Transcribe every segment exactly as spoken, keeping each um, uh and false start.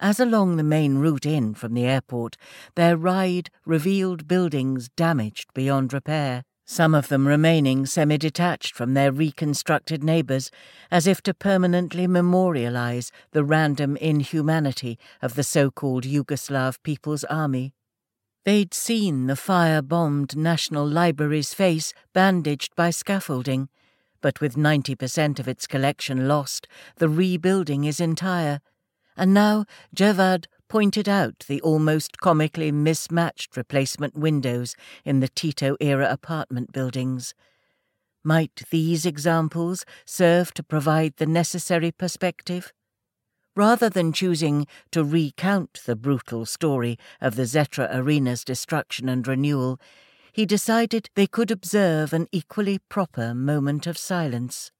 As along the main route in from the airport, their ride revealed buildings damaged beyond repair, some of them remaining semi-detached from their reconstructed neighbours, as if to permanently memorialise the random inhumanity of the so-called Yugoslav People's Army. They'd seen the fire-bombed National Library's face bandaged by scaffolding, but with ninety percent of its collection lost, the rebuilding is entire, and now Javad pointed out the almost comically mismatched replacement windows in the Tito-era apartment buildings. Might these examples serve to provide the necessary perspective? Rather than choosing to recount the brutal story of the Zetra Arena's destruction and renewal, he decided they could observe an equally proper moment of silence.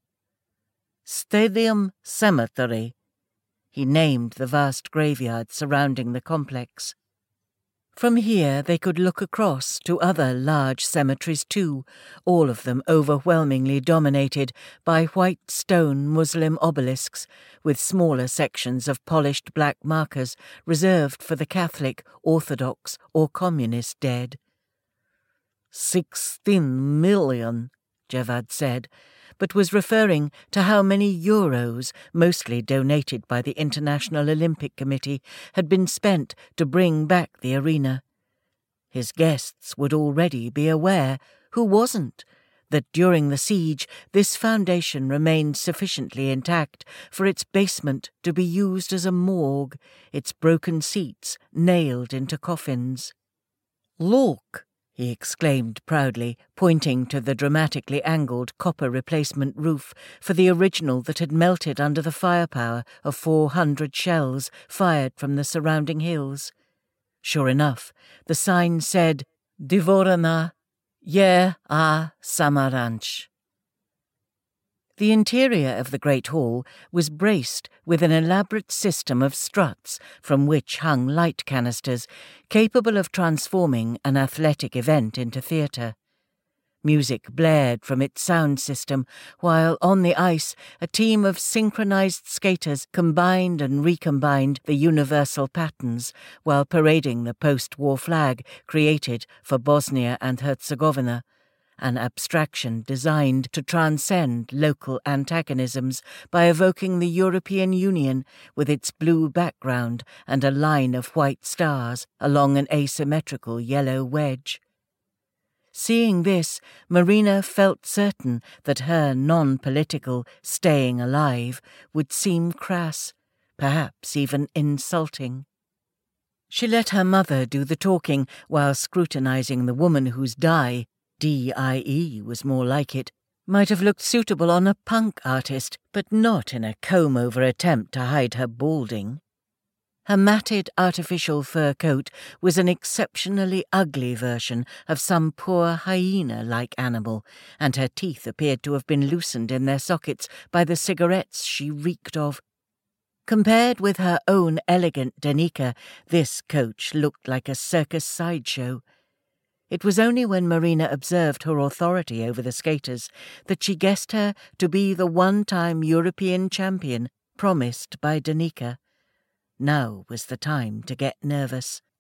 Stadium Cemetery. He named the vast graveyard surrounding the complex. From here they could look across to other large cemeteries too, all of them overwhelmingly dominated by white stone Muslim obelisks, with smaller sections of polished black markers reserved for the Catholic, Orthodox or Communist dead. Sixteen million, Javad said, but was referring to how many euros, mostly donated by the International Olympic Committee, had been spent to bring back the arena. His guests would already be aware, who wasn't, that during the siege this foundation remained sufficiently intact for its basement to be used as a morgue, its broken seats nailed into coffins. "Look!" he exclaimed proudly, pointing to the dramatically angled copper replacement roof for the original that had melted under the firepower of four hundred shells fired from the surrounding hills. Sure enough, the sign said, Dvorana Ye a Samaranch. The interior of the Great Hall was braced with an elaborate system of struts from which hung light canisters capable of transforming an athletic event into theatre. Music blared from its sound system, while on the ice a team of synchronized skaters combined and recombined the universal patterns while parading the post-war flag created for Bosnia and Herzegovina, an abstraction designed to transcend local antagonisms by evoking the European Union with its blue background and a line of white stars along an asymmetrical yellow wedge. Seeing this, Marina felt certain that her non-political staying alive would seem crass, perhaps even insulting. She let her mother do the talking while scrutinizing the woman whose dye, D I E was more like it, might have looked suitable on a punk artist, but not in a comb-over attempt to hide her balding. Her matted artificial fur coat was an exceptionally ugly version of some poor hyena-like animal, and her teeth appeared to have been loosened in their sockets by the cigarettes she reeked of. Compared with her own elegant Danica, this coach looked like a circus sideshow. It was only when Marina observed her authority over the skaters that she guessed her to be the one-time European champion promised by Danica. Now was the time to get nervous.